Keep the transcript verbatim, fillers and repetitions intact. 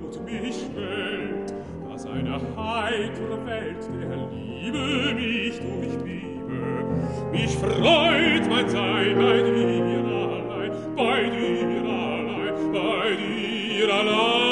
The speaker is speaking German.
Blut mich schwellt, dass eine heitere Welt der Liebe mich durchliebe. Mich freut mein Sein bei dir allein, bei dir allein, bei dir allein.